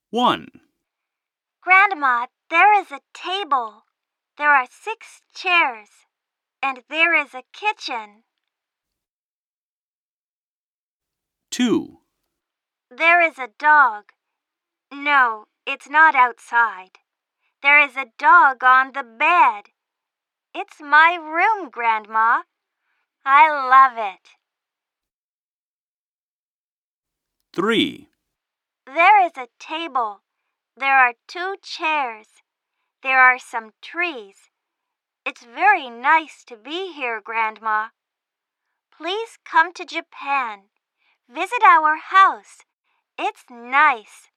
1, Grandma, there is a table. There are 6 chairs. And there is a kitchen. 2, There is a dog. No, it's not outside. There is a dog on the bed. It's my room, Grandma. I love it. 3, There is a table. There are 2 chairs. There are some trees. It's very nice to be here, Grandma. Please come to Japan. Visit our house. It's nice.